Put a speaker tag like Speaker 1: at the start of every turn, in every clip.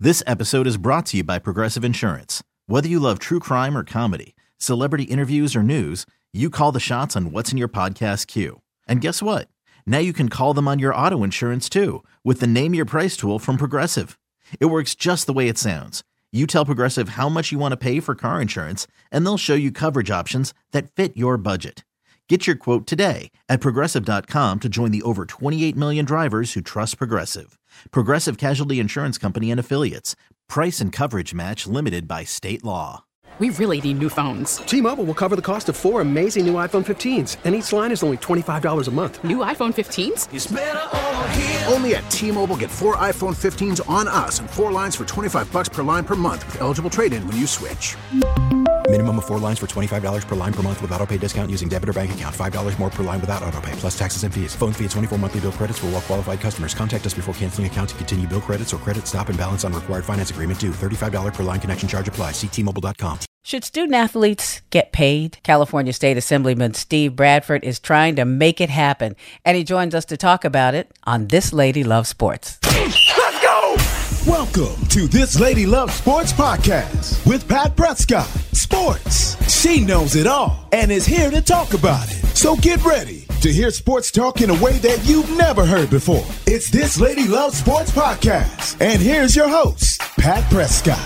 Speaker 1: This episode is brought to you by Progressive Insurance. Whether you love true crime or comedy, celebrity interviews or news, you call the shots on what's in your podcast queue. And guess what? Now you can call them on your auto insurance too with the Name Your Price tool from Progressive. It works just the way it sounds. You tell Progressive how much you want to pay for car insurance, and they'll show you coverage options that fit your budget. Get your quote today at Progressive.com to join the over 28 million drivers who trust Progressive. Progressive Casualty Insurance Company and Affiliates. Price and coverage match limited by state law.
Speaker 2: We really need new phones.
Speaker 3: T-Mobile will cover the cost of 4 amazing new iPhone 15s, and each line is only $25 a month.
Speaker 2: New iPhone 15s?
Speaker 4: It's better over here. Only at T-Mobile, get 4 iPhone 15s on us and 4 lines for $25 per line per month with eligible trade-in when you switch.
Speaker 5: Minimum of 4 lines for $25 per line per month with autopay discount using debit or bank account. $5 more per line without autopay, plus taxes and fees. Phone fee at 24 monthly bill credits for well-qualified customers. Contact us before canceling account to continue bill credits or credit stop and balance on required finance agreement due. $35 per line connection charge applies. See T-Mobile.com.
Speaker 6: Should student athletes get paid? California State Assemblyman Steve Bradford is trying to make it happen, and he joins us to talk about it on This Lady Loves Sports.
Speaker 7: Let's go! Welcome to This Lady Loves Sports podcast with Pat Prescott. Sports. She knows it all and is here to talk about it. So get ready to hear sports talk in a way that you've never heard before. It's This Lady Loves Sports podcast. And here's your host, Pat Prescott.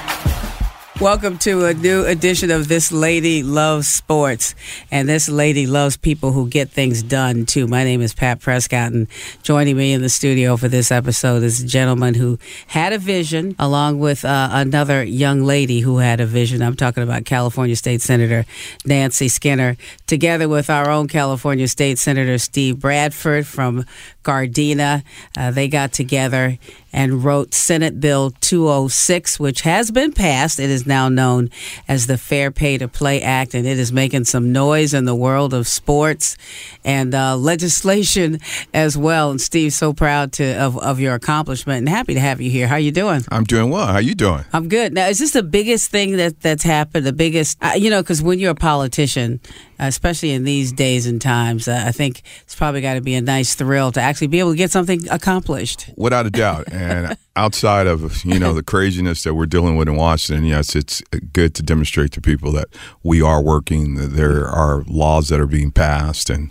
Speaker 6: Welcome to a new edition of This Lady Loves Sports. And this lady loves people who get things done, too. My name is Pat Prescott, and joining me in the studio for this episode is a gentleman who had a vision, along with another young lady who had a vision. I'm talking about California State Senator Nancy Skinner, together with our own California State Senator Steve Bradford from Gardena. They got together and wrote Senate Bill 206, which has been passed. It is now known as the Fair Pay to Play Act, and it is making some noise in the world of sports and legislation as well. And Steve, so proud of your accomplishment and happy to have you here. How you doing?
Speaker 8: I'm doing well. How you doing?
Speaker 6: I'm good. Now, is this the biggest thing that's happened? The biggest, because when you're a politician, especially in these days and times, I think it's probably got to be a nice thrill to actually be able to get something accomplished.
Speaker 8: Without a doubt. And outside of, the craziness that we're dealing with in Washington, yes, it's good to demonstrate to people that we are working, that there are laws that are being passed, and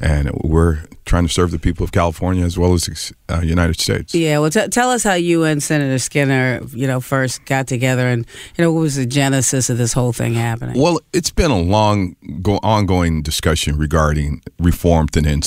Speaker 8: we're trying to serve the people of California as well as the United States.
Speaker 6: Yeah, well, tell us how you and Senator Skinner, first got together, and, what was the genesis of this whole thing happening?
Speaker 8: Well, it's been a long ongoing discussion regarding reform to the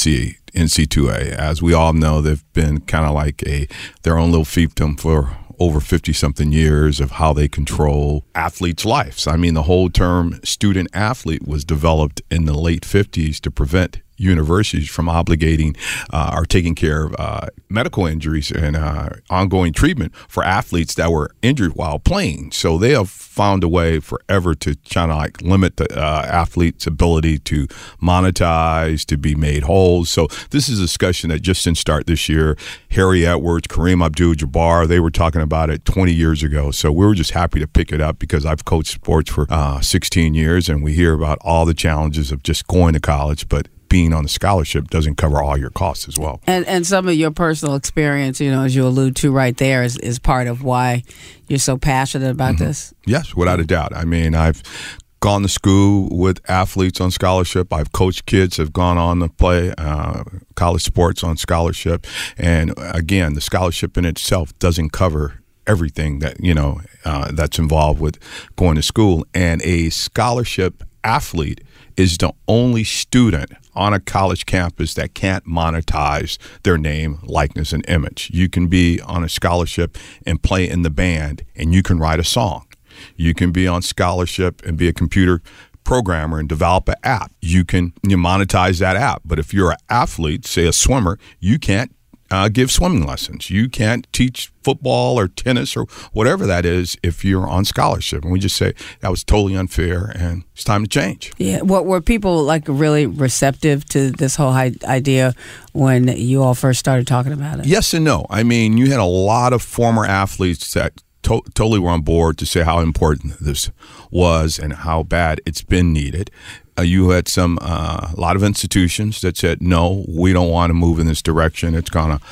Speaker 8: NC2A. As we all know, they've been kind of like their own little fiefdom for over 50-something years of how they control athletes' lives. I mean, the whole term student athlete was developed in the late 50s to prevent universities from obligating or taking care of medical injuries and ongoing treatment for athletes that were injured while playing. So they have found a way forever to kind of limit the athlete's ability to monetize, to be made whole. So this is a discussion that just didn't start this year. Harry Edwards, Kareem Abdul-Jabbar, they were talking about it 20 years ago. So we were just happy to pick it up because I've coached sports for 16 years, and we hear about all the challenges of just going to college, but being on a scholarship doesn't cover all your costs as well.
Speaker 6: And some of your personal experience, as you allude to right there, is part of why you're so passionate about this?
Speaker 8: Yes, without a doubt. I mean, I've gone to school with athletes on scholarship. I've coached kids who have gone on to play college sports on scholarship. And again, the scholarship in itself doesn't cover everything that, that's involved with going to school. And a scholarship athlete is the only student on a college campus that can't monetize their name, likeness, and image. You can be on a scholarship and play in the band, and you can write a song. You can be on scholarship and be a computer programmer and develop an app. You monetize that app. But if you're an athlete, say a swimmer, you can't give swimming lessons. You can't teach football or tennis or whatever that is if you're on scholarship. And we just say that was totally unfair and it's time to change.
Speaker 6: Yeah. What were people really receptive to this whole idea when you all first started talking about it?
Speaker 8: Yes and no. I mean, you had a lot of former athletes that totally were on board to say how important this was and how bad it's been needed. You had a lot of institutions that said, no, we don't want to move in this direction. It's going to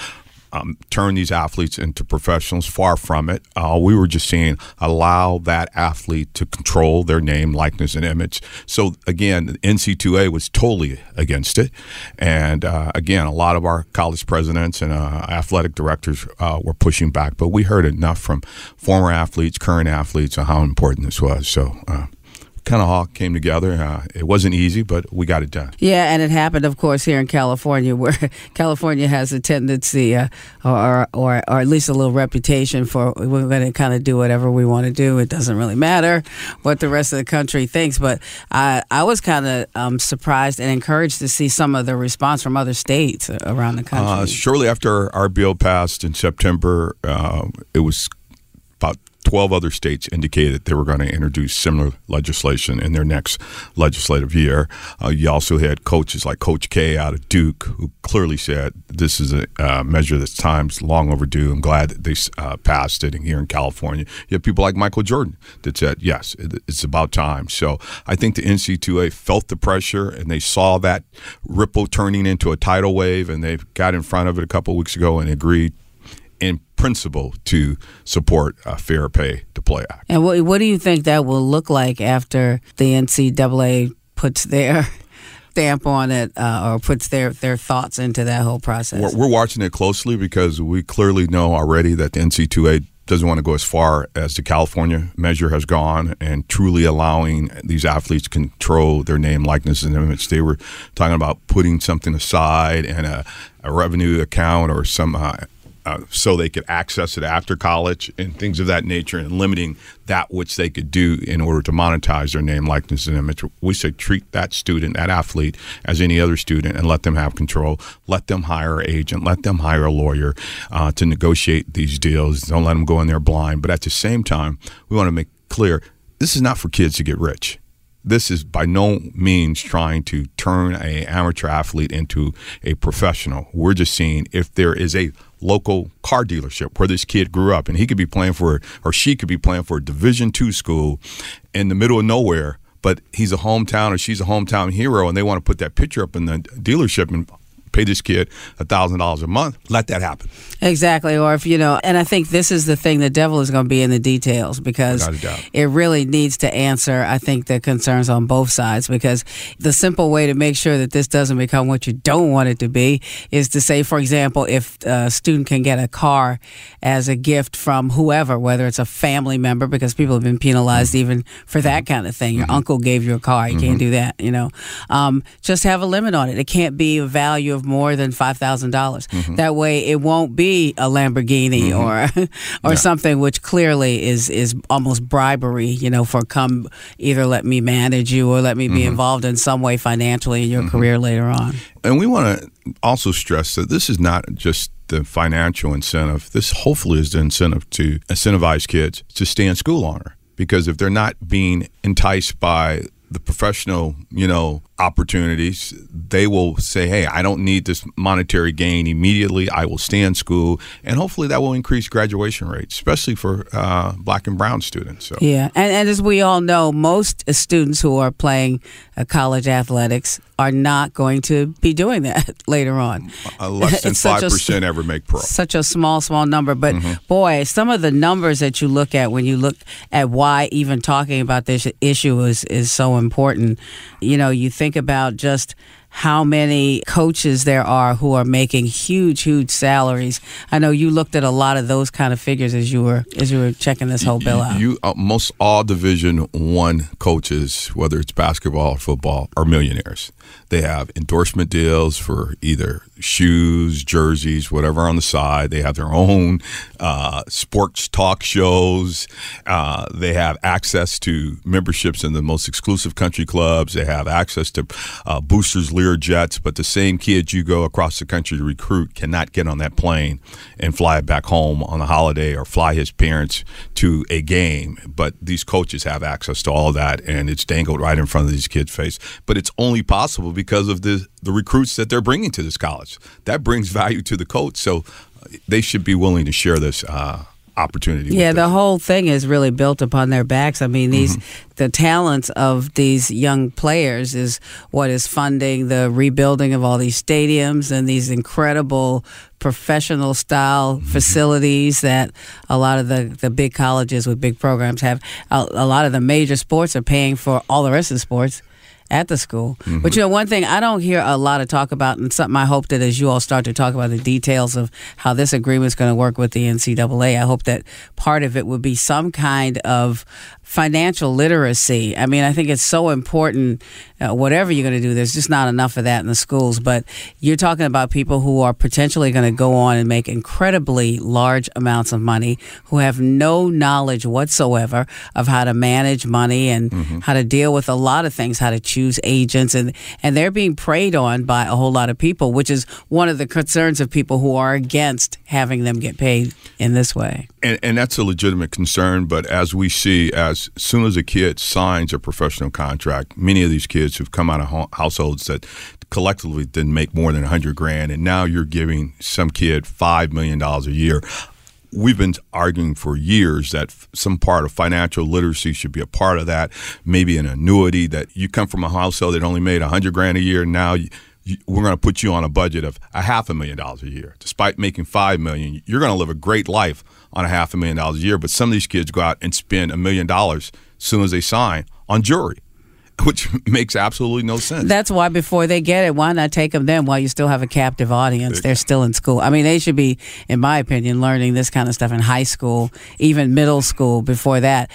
Speaker 8: turn these athletes into professionals. Far from it. We were just saying allow that athlete to control their name, likeness, and image. So again, the NC2A was totally against it. And again, a lot of our college presidents and athletic directors were pushing back. But we heard enough from former athletes, current athletes, on how important this was. So kind of all came together. It wasn't easy, but we got it done.
Speaker 6: Yeah, and it happened, of course, here in California, where California has a tendency, or at least a little reputation for we're going to kind of do whatever we want to do. It doesn't really matter what the rest of the country thinks. But I was kind of surprised and encouraged to see some of the response from other states around the country.
Speaker 8: Shortly after our bill passed in September, it was about 12 other states indicated they were going to introduce similar legislation in their next legislative year. You also had coaches like Coach K out of Duke who clearly said this is a measure that's time's long overdue. I'm glad that they passed it here in California. You have people like Michael Jordan that said, yes, it's about time. So I think the NC2A felt the pressure and they saw that ripple turning into a tidal wave, and they got in front of it a couple of weeks ago and agreed in principle to support a Fair Pay to Play Act.
Speaker 6: And what do you think that will look like after the NCAA puts their stamp on it or puts their thoughts into that whole process?
Speaker 8: We're watching it closely because we clearly know already that the NC2A doesn't want to go as far as the California measure has gone and truly allowing these athletes to control their name, likeness, and image. They were talking about putting something aside and a revenue account or some so they could access it after college and things of that nature, and limiting that which they could do in order to monetize their name, likeness, and image. We say treat that student, that athlete, as any other student and let them have control. Let them hire an agent. Let them hire a lawyer to negotiate these deals. Don't let them go in there blind. But at the same time, we want to make clear this is not for kids to get rich. This is by no means trying to turn an amateur athlete into a professional. We're just seeing if there is a local car dealership where this kid grew up and he could be playing for, or she could be playing for a Division II school in the middle of nowhere, but he's a hometown or she's a hometown hero and they want to put that picture up in the dealership and pay this kid $1,000 a month, let that happen.
Speaker 6: Exactly. Or if, and I think this is the thing, the devil is going to be in the details, because it really needs to answer, I think, the concerns on both sides, because the simple way to make sure that this doesn't become what you don't want it to be is to say, for example, if a student can get a car as a gift from whoever, whether it's a family member, because people have been penalized even for that kind of thing. Your uncle gave you a car. You can't do that, Just have a limit on it. It can't be a value of more than $5,000. That way it won't be a Lamborghini or something which clearly is almost bribery, for come either let me manage you or let me be involved in some way financially in your career later on.
Speaker 8: And we want to also stress that this is not just the financial incentive. This hopefully is the incentive to incentivize kids to stay in school longer, because if they're not being enticed by the professional, opportunities, they will say, hey, I don't need this monetary gain immediately. I will stay in school. And hopefully that will increase graduation rates, especially for black and brown students. So.
Speaker 6: Yeah. And as we all know, most students who are playing college athletics are not going to be doing that later on.
Speaker 8: Less than 5% ever make pro.
Speaker 6: Such a small number. But boy, some of the numbers that you look at when you look at why even talking about this issue is so important. You think about just how many coaches there are who are making huge salaries. I know you looked at a lot of those kind of figures as you were checking this whole bill out.
Speaker 8: Most all Division I coaches, whether it's basketball or football, are millionaires. They have endorsement deals for either shoes, jerseys, whatever on the side. They have their own sports talk shows. They have access to memberships in the most exclusive country clubs. They have access to boosters, Lear jets. But the same kid you go across the country to recruit cannot get on that plane and fly back home on a holiday or fly his parents to a game. But these coaches have access to all that, and it's dangled right in front of these kids' face. But it's only possible because of the recruits that they're bringing to this college. That brings value to the coach, so they should be willing to share this opportunity.
Speaker 6: Yeah, the whole thing is really built upon their backs. I mean, the talents of these young players is what is funding the rebuilding of all these stadiums and these incredible professional style facilities that a lot of the big colleges with big programs have. A lot of the major sports are paying for all the rest of the sports at the school. But, one thing I don't hear a lot of talk about, and something I hope that as you all start to talk about the details of how this agreement is going to work with the NCAA, I hope that part of it would be some kind of financial literacy. I mean, I think it's so important, whatever you're going to do, there's just not enough of that in the schools. But you're talking about people who are potentially going to go on and make incredibly large amounts of money, who have no knowledge whatsoever of how to manage money and how to deal with a lot of things, how to choose agents. And they're being preyed on by a whole lot of people, which is one of the concerns of people who are against having them get paid in this way.
Speaker 8: And that's a legitimate concern, but as we see, as soon as a kid signs a professional contract, many of these kids who've come out of households that collectively didn't make more than $100,000, and now you're giving some kid $5 million a year. We've been arguing for years that some part of financial literacy should be a part of that, maybe an annuity, that you come from a household that only made $100,000 a year, now we're going to put you on a budget of $500,000 a year. Despite making $5 million, you're going to live a great life on $500,000 a year. But some of these kids go out and spend $1 million as soon as they sign on jewelry, which makes absolutely no sense.
Speaker 6: That's why before they get it, why not take them then while you still have a captive audience? They're still in school. I mean, they should be, in my opinion, learning this kind of stuff in high school, even middle school before that.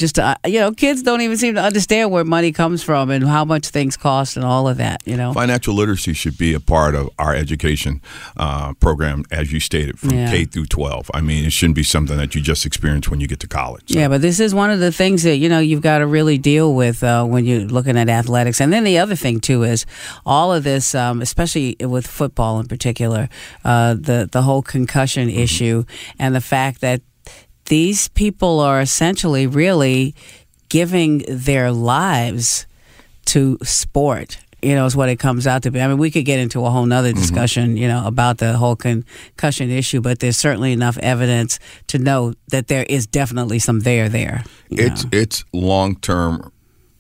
Speaker 6: Kids don't even seem to understand where money comes from and how much things cost and all of that,
Speaker 8: Financial literacy should be a part of our education program, as you stated, from K through 12. I mean, it shouldn't be something that you just experience when you get to college. So.
Speaker 6: Yeah, but this is one of the things that, you've got to really deal with when you looking at athletics. And then the other thing too is all of this, especially with football in particular, the whole concussion issue and the fact that these people are essentially really giving their lives to sport. Is what it comes out to be. I mean, we could get into a whole nother discussion, about the whole concussion issue, but there's certainly enough evidence to know that there is definitely some there.
Speaker 8: It's long-term,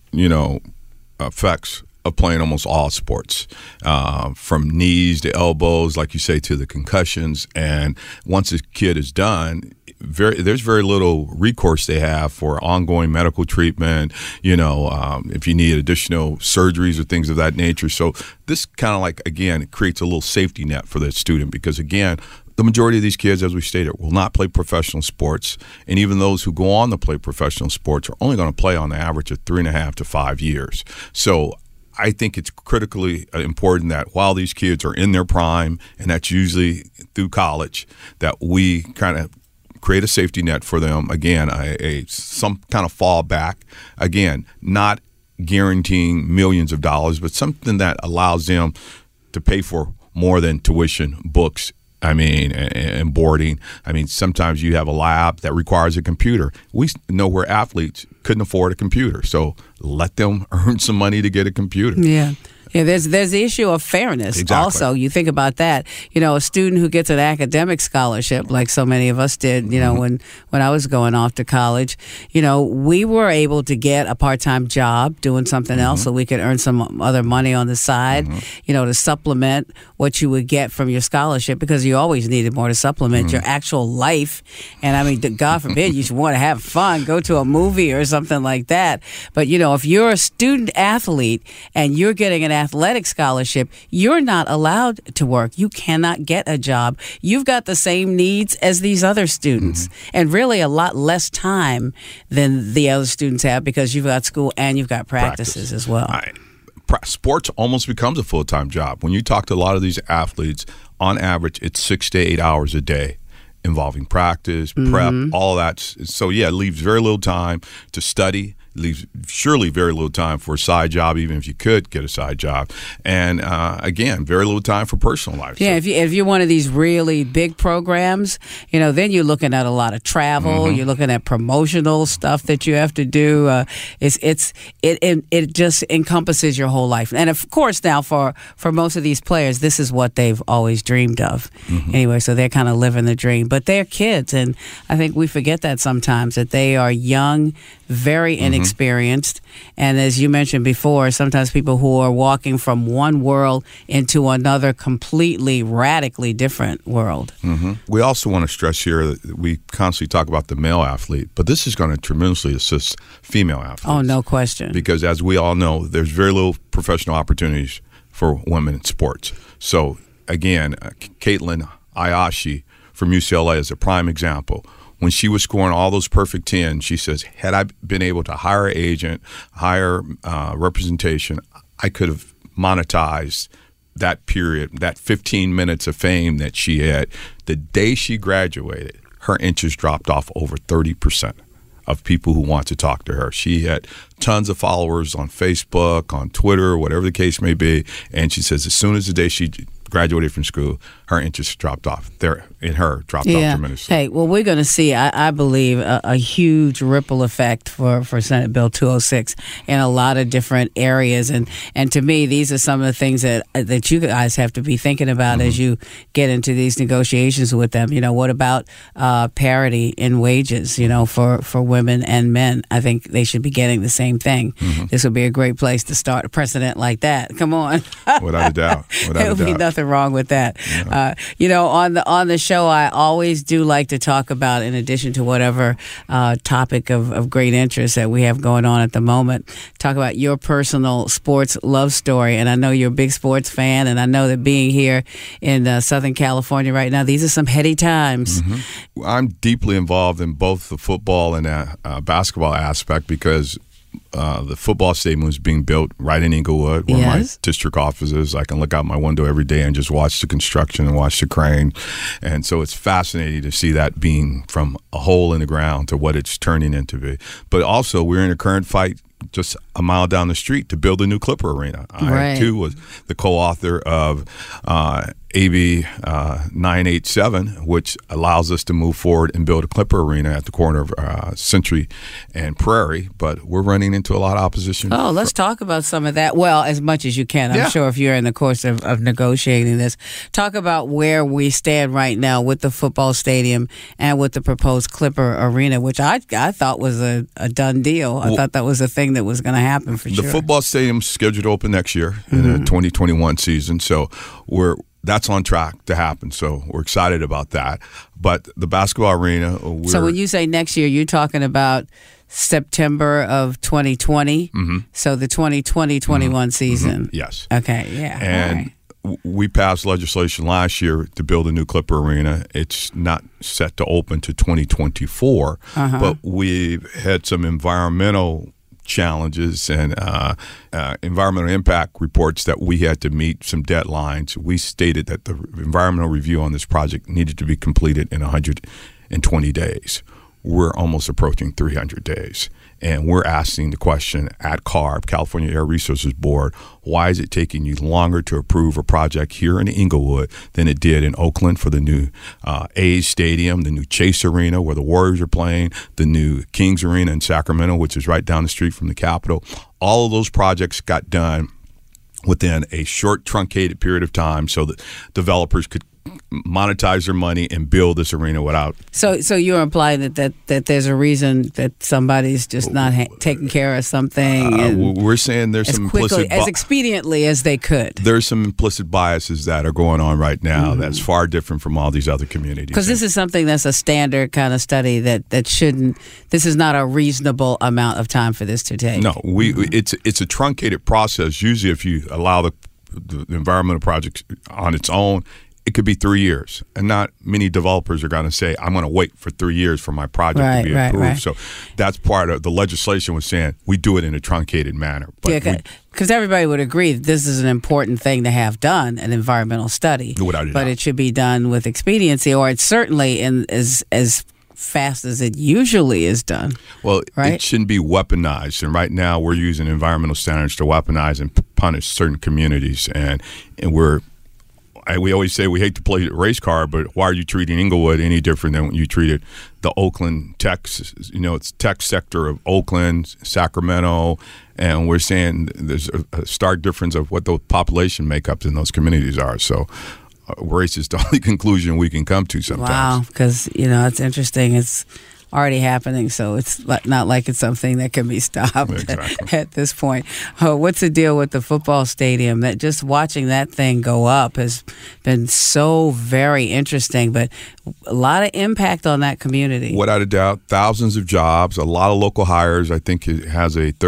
Speaker 8: effects of playing almost all sports, from knees to elbows, like you say, to the concussions. And once a kid is done, there's very little recourse they have for ongoing medical treatment, if you need additional surgeries or things of that nature. So this kind of it creates a little safety net for the student because, again, the majority of these kids, as we stated, will not play professional sports. And even those who go on to play professional sports are only going to play on the average of 3.5 to 5 years. So I think it's critically important that while these kids are in their prime, and that's usually through college, that we kind of create a safety net for them. Again, some kind of fallback. Again, not guaranteeing millions of dollars, but something that allows them to pay for more than tuition, books, and boarding. Sometimes you have a lab that requires a computer. We know where athletes couldn't afford a computer, so let them earn some money to get a computer.
Speaker 6: Yeah. Yeah, there's the issue of fairness.
Speaker 8: Exactly.
Speaker 6: Also, you think about that. A student who gets an academic scholarship, like so many of us did, when I was going off to college, we were able to get a part-time job doing something else so we could earn some other money on the side, to supplement what you would get from your scholarship, because you always needed more to supplement your actual life. And God forbid you should want to have fun, go to a movie or something like that. But, if you're a student athlete and you're getting an athletic scholarship, you're not allowed to work. You cannot get a job. You've got the same needs as these other students, and really a lot less time than the other students have, because you've got school and you've got practices as well.
Speaker 8: Sports almost becomes a full-time job. When you talk to a lot of these athletes, on average, it's 6 to 8 hours a day, involving practice, prep, all of that. So, it leaves very little time to study, leaves surely very little time for a side job, even if you could get a side job. And again, very little time for personal life.
Speaker 6: Yeah, so if you're one of these really big programs, then you're looking at a lot of travel. You're looking at promotional stuff that you have to do. It just encompasses your whole life. And of course, now for most of these players, this is what they've always dreamed of. Anyway, so they're kind of living the dream. But they're kids, and I think we forget that sometimes, that they are young, very inexperienced. And as you mentioned before, sometimes people who are walking from one world into another completely, radically different world.
Speaker 8: We also want to stress here that we constantly talk about the male athlete, but this is going to tremendously assist female athletes.
Speaker 6: Oh, no question.
Speaker 8: Because as we all know, there's very little professional opportunities for women in sports. So again, Caitlin Ayashi from UCLA is a prime example. When she was scoring all those perfect 10s, she says, had I been able to hire an agent, hire representation, I could have monetized that period, that 15 minutes of fame that she had. The day she graduated, her interest dropped off over 30% of people who want to talk to her. She had tons of followers on Facebook, on Twitter, whatever the case may be. And she says as soon as the day she graduated from school, her interest dropped off. Dropped off tremendously.
Speaker 6: Hey, well, we're going to see, I believe, a huge ripple effect for Senate Bill 206 in a lot of different areas. And to me, these are some of the things that you guys have to be thinking about as you get into these negotiations with them. What about parity in wages, for women and men? I think they should be getting the same thing. This would be a great place to start a precedent like that. Come on.
Speaker 8: Without a doubt.
Speaker 6: There would be nothing wrong with that. Yeah. On the show, I always do like to talk about, in addition to whatever topic of great interest that we have going on at the moment, talk about your personal sports love story. And I know you're a big sports fan, and I know that being here in Southern California right now, these are some heady times.
Speaker 8: I'm deeply involved in both the football and basketball aspect because the football stadium was being built right in Inglewood, where my district office is. I can look out my window every day and just watch the construction and watch the crane. And so it's fascinating to see that being from a hole in the ground to what it's turning into be. But also, we're in a current fight just a mile down the street to build a new Clipper Arena. I, too, was the co-author of AB 987, which allows us to move forward and build a Clipper Arena at the corner of Century and Prairie. But we're running into a lot of opposition.
Speaker 6: Oh, let's talk about some of that. Well, as much as you can. I'm sure if you're in the course of negotiating this. Talk about where we stand right now with the football stadium and with the proposed Clipper Arena, which I thought was a done deal. I thought that was a thing that was going to happen for sure.
Speaker 8: The football stadium's scheduled to open next year in the 2021 season, so that's on track to happen. So we're excited about that. But the basketball arena.
Speaker 6: So when you say next year, you're talking about September of 2020. So the 2020-21 season.
Speaker 8: Yes.
Speaker 6: Okay. Yeah.
Speaker 8: And we passed legislation last year to build a new Clipper Arena. It's not set to open to 2024, but we've had some environmental challenges and environmental impact reports that we had to meet some deadlines. We stated that the environmental review on this project needed to be completed in 120 days. We're almost approaching 300 days. And we're asking the question at CARB, California Air Resources Board, why is it taking you longer to approve a project here in Inglewood than it did in Oakland for the new A's Stadium, the new Chase Arena where the Warriors are playing, the new Kings Arena in Sacramento, which is right down the street from the Capitol. All of those projects got done within a short, truncated period of time so that developers could monetize their money and build this arena without.
Speaker 6: So you're implying that there's a reason that somebody's just not taking care of something.
Speaker 8: We're saying there's some implicit
Speaker 6: as expediently as they could.
Speaker 8: There's some implicit biases that are going on right now that's far different from all these other communities.
Speaker 6: Because this is something that's a standard kind of study that shouldn't. This is not a reasonable amount of time for this to take.
Speaker 8: No, it's a truncated process. Usually, if you allow the environmental project on its own, it could be 3 years, and not many developers are going to say, I'm going to wait for 3 years for my project to be approved. Right. So that's part of the legislation was saying we do it in a truncated manner.
Speaker 6: Because everybody would agree that this is an important thing to have done, an environmental study.
Speaker 8: Without a doubt.
Speaker 6: But it should be done with expediency, or it's certainly as fast as it usually is done.
Speaker 8: Well,
Speaker 6: right?
Speaker 8: It shouldn't be weaponized. And right now we're using environmental standards to weaponize and punish certain communities. And we always say we hate to play race card, but why are you treating Inglewood any different than when you treated the Oakland tech, it's tech sector of Oakland, Sacramento, and we're saying there's a stark difference of what the population makeups in those communities are. So race is the only conclusion we can come to sometimes.
Speaker 6: Wow, because, it's interesting. It's already happening, so it's not like it's something that can be stopped at this point. What's the deal with the football stadium? That just watching that thing go up has been so very interesting, but a lot of impact on that community.
Speaker 8: Without a doubt, thousands of jobs, a lot of local hires. I think it has a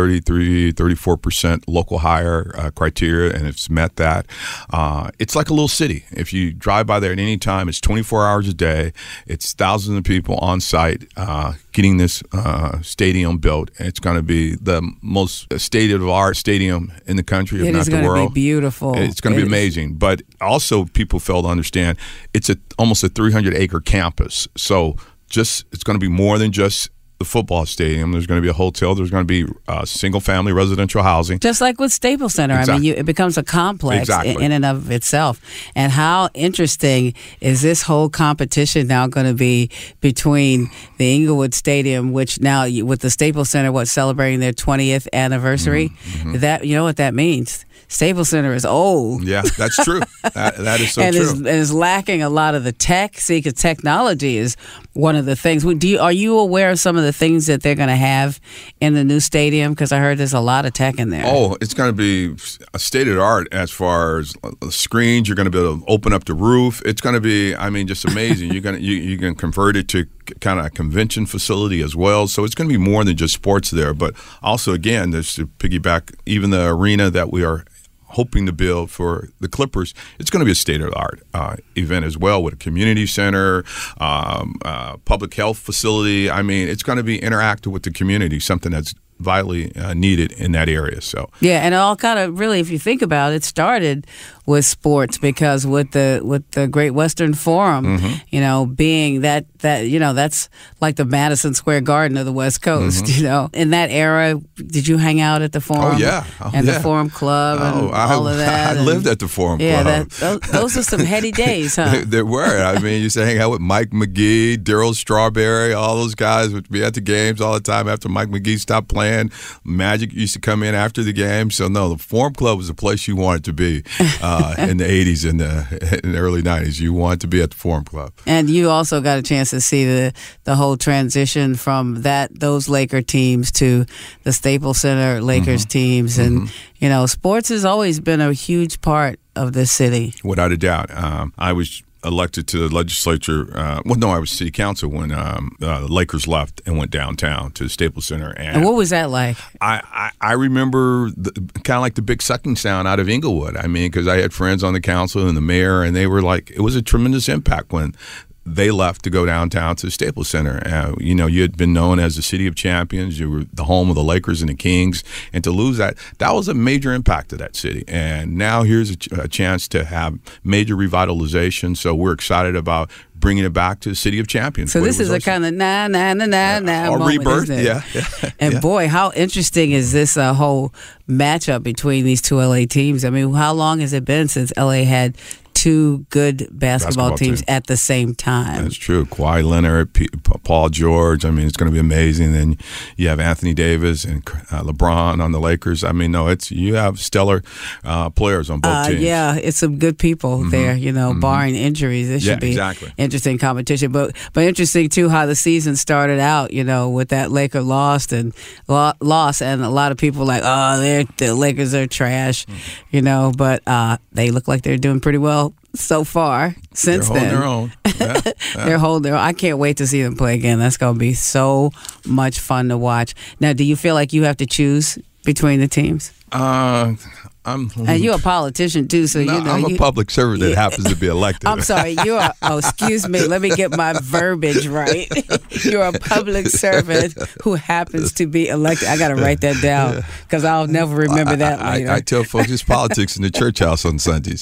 Speaker 8: 34% local hire criteria, and it's met that. It's like a little city. If you drive by there at any time, it's 24 hours a day. It's thousands of people on site getting this stadium built. It's going to be the most state-of-the-art stadium in the country, if not the world. It is going to
Speaker 6: be beautiful.
Speaker 8: It's going to be amazing. But also people fail to understand it's almost a 300-acre campus. So it's going to be more than just the football stadium. There's going to be a hotel. There's going to be single-family residential housing.
Speaker 6: Just like with Staples Center.
Speaker 8: Exactly.
Speaker 6: It becomes a complex in and of itself. And how interesting is this whole competition now going to be between the Inglewood Stadium, which now with the Staples Center, celebrating their 20th anniversary? Mm-hmm. That, you know what that means? Staples Center is old.
Speaker 8: Yeah, that's true. that is so
Speaker 6: and
Speaker 8: true.
Speaker 6: Is lacking a lot of the tech. See, because technology is one of the things. Are you aware of some of the things that they're going to have in the new stadium? Because I heard there's a lot of tech in there.
Speaker 8: Oh, it's going to be a state-of-the-art as far as screens. You're going to be able to open up the roof. It's going to be, just amazing. You can convert it to kind of a convention facility as well. So it's going to be more than just sports there. But also, again, there's to piggyback, even the arena that we are hoping to build for the Clippers, it's going to be a state-of-the-art event as well, with a community center, public health facility. It's going to be interactive with the community, something that's vitally needed in that area. So
Speaker 6: yeah, and it all kind of really, if you think about it, started with sports, because with the Great Western Forum, being that that's like the Madison Square Garden of the West Coast. In that era, did you hang out at the Forum?
Speaker 8: Oh yeah,
Speaker 6: the Forum Club and all of that.
Speaker 8: I lived at the Forum Club.
Speaker 6: Those are some heady days, huh?
Speaker 8: There were. You used to hang out with Mike McGee, Darryl Strawberry, all those guys would be at the games all the time after Mike McGee stopped playing. Magic used to come in after the game. So no, the Forum Club was the place you wanted to be in the 80s and in the early 90s. You wanted to be at the Forum Club. And
Speaker 6: you also got a chance to see the whole transition from those Laker teams to the Staples Center Lakers teams. And, sports has always been a huge part of this city.
Speaker 8: Without a doubt. I was elected to the legislature. I was city council when the Lakers left and went downtown to the Staples Center.
Speaker 6: And what was that like?
Speaker 8: I remember kind of like the big sucking sound out of Inglewood. Because I had friends on the council and the mayor, and they were like, it was a tremendous impact when they left to go downtown to the Staples Center. You had been known as the city of champions. You were the home of the Lakers and the Kings. And to lose that was a major impact to that city. And now here's a chance to have major revitalization. So we're excited about bringing it back to the city of champions.
Speaker 6: So this is a kind of moment,
Speaker 8: rebirth,
Speaker 6: isn't it?
Speaker 8: Yeah.
Speaker 6: And boy, how interesting is this whole matchup between these two LA teams? How long has it been since LA had two good basketball teams at the same time?
Speaker 8: That's true. Kawhi Leonard, Paul George. It's going to be amazing. Then you have Anthony Davis and LeBron on the Lakers. You have stellar players on both teams.
Speaker 6: Yeah, it's some good people there. Barring injuries, this should be interesting competition. But interesting too how the season started out. With that Laker loss, and a lot of people like, the Lakers are trash. But they look like they're doing pretty well so far since then.
Speaker 8: They're holding their own. Yeah.
Speaker 6: They're holding their own. I can't wait to see them play again. That's going to be so much fun to watch. Now, do you feel like you have to choose between the teams? And you're a politician too, so
Speaker 8: no,
Speaker 6: you know.
Speaker 8: I'm a public servant that happens to be elected.
Speaker 6: I'm sorry, excuse me, let me get my verbiage right. You're a public servant who happens to be elected. I got to write that down because I'll never remember that later.
Speaker 8: I tell folks it's politics in the church house on Sundays.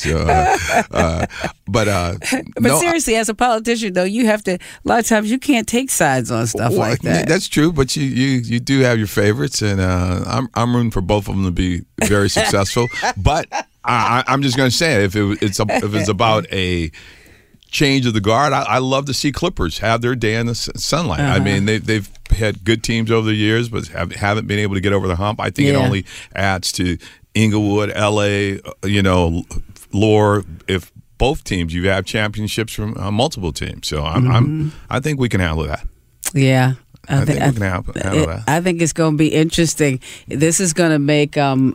Speaker 8: But
Speaker 6: seriously, as a politician, though, you have to. A lot of times, you can't take sides on stuff like that.
Speaker 8: That's true, but you do have your favorites, and I'm rooting for both of them to be very successful. But I'm just going to say, if it's about a change of the guard, I love to see Clippers have their day in the sunlight. I mean, they've had good teams over the years, but haven't been able to get over the hump. I think it only adds to Inglewood, LA, lore if both teams you have championships from multiple teams. So I think we can handle that.
Speaker 6: Yeah.
Speaker 8: I think we can handle that.
Speaker 6: I think it's going to be interesting. This is going to make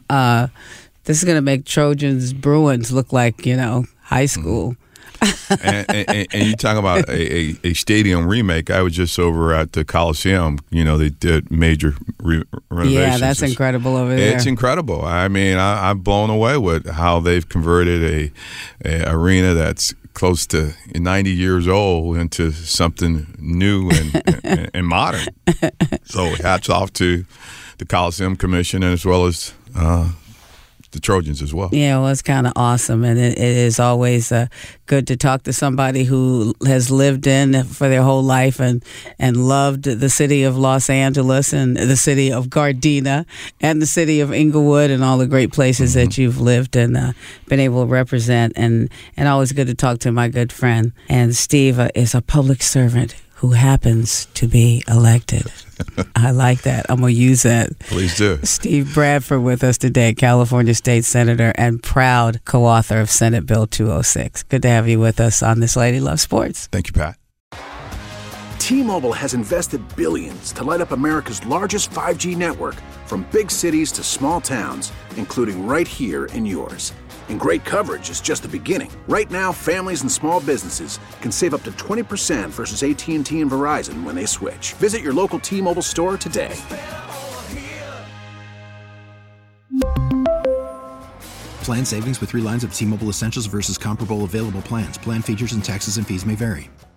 Speaker 6: Trojans Bruins look like high school.
Speaker 8: and you talk about a stadium remake. I was just over at the Coliseum. They did major renovations.
Speaker 6: Yeah, that's incredible over there.
Speaker 8: It's incredible. I mean, I'm blown away with how they've converted a arena that's close to 90 years old into something new and modern. So hats off to the Coliseum Commission as well as the Trojans as well.
Speaker 6: Yeah, well, it's kind of awesome, and it is always good to talk to somebody who has lived in for their whole life and loved the city of Los Angeles and the city of Gardena and the city of Inglewood and all the great places that you've lived and been able to represent, and always good to talk to my good friend. And Steve is a public servant who happens to be elected. I like that. I'm going to use that.
Speaker 8: Please do.
Speaker 6: Steve Bradford with us today, California State Senator and proud co-author of Senate Bill 206. Good to have you with us on This Lady Loves Sports.
Speaker 8: Thank you, Pat.
Speaker 4: T-Mobile has invested billions to light up America's largest 5G network, from big cities to small towns, including right here in yours. And great coverage is just the beginning. Right now, families and small businesses can save up to 20% versus AT&T and Verizon when they switch. Visit your local T-Mobile store today.
Speaker 5: Plan savings with 3 lines of T-Mobile Essentials versus comparable available plans. Plan features and taxes and fees may vary.